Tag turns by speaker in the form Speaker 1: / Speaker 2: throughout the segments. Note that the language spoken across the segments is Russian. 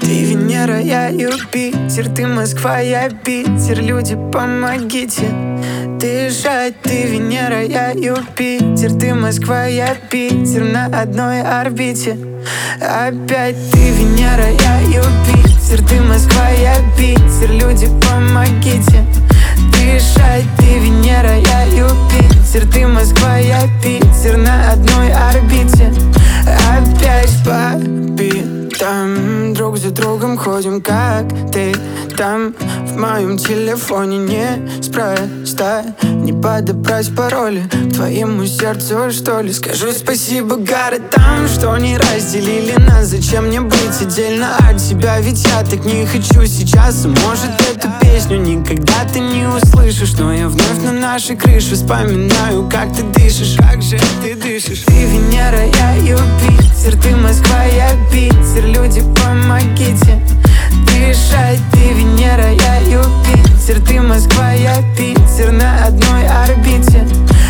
Speaker 1: Ты Венера, я Юпитер, ты Москва, я Питер. Люди, помогите дышать. Ты Венера, я Юпитер, ты Москва, я Питер. На одной орбите опять. Ты Венера, я Юпитер, ты Москва, я Питер. Люди, помогите дышать. Ты Венера, я Юпитер, ты Москва, я Питер. На одной орбите опять. Папи, там друг за другом ходим, как ты там. В моем телефоне неспроста не подобрать пароли к твоему сердцу, что ли. Скажу спасибо городам, что не разделили нас. Зачем мне быть отдельно от тебя, ведь я так не хочу сейчас. Может, эту песню никогда ты не услышишь, но я вновь на нашей крыше вспоминаю, как ты дышишь. Как же ты дышишь? Ты Венера, я Юпитер, ты Москва, я Питер. Люди, помогите дышать. Ты Венера, я Юпитер, ты Москва, я Питер. На одной орбите.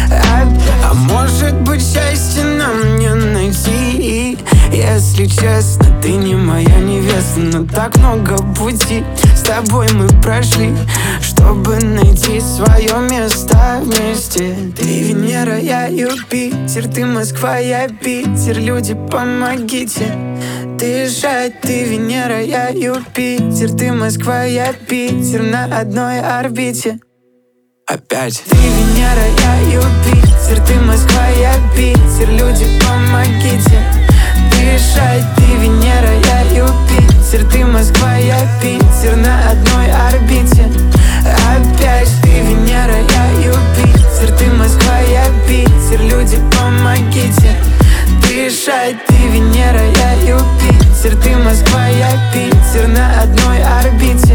Speaker 1: А может быть, счастье нам не найти? Если честно, ты не моя невеста, но так много пути с тобой мы прошли, чтобы найти свое место вместе. Ты Венера, я Юпитер, ты Москва, я Питер. Люди, помогите дышать. Ты Венера, я Юпитер, ты Москва, я Питер. На одной орбите опять. Ты Венера, я Юпитер, ты Москва, я Питер. Люди, помогите дышать. Ты Венера, я Юпитер, ты Москва, я Питер. На одной орбите опять. Ты Венера, я Юпитер, ты Москва, я Питер. Люди, помогите дышать. Ты Венера, я Юпитер, ты Москва, я Питер. На одной орбите.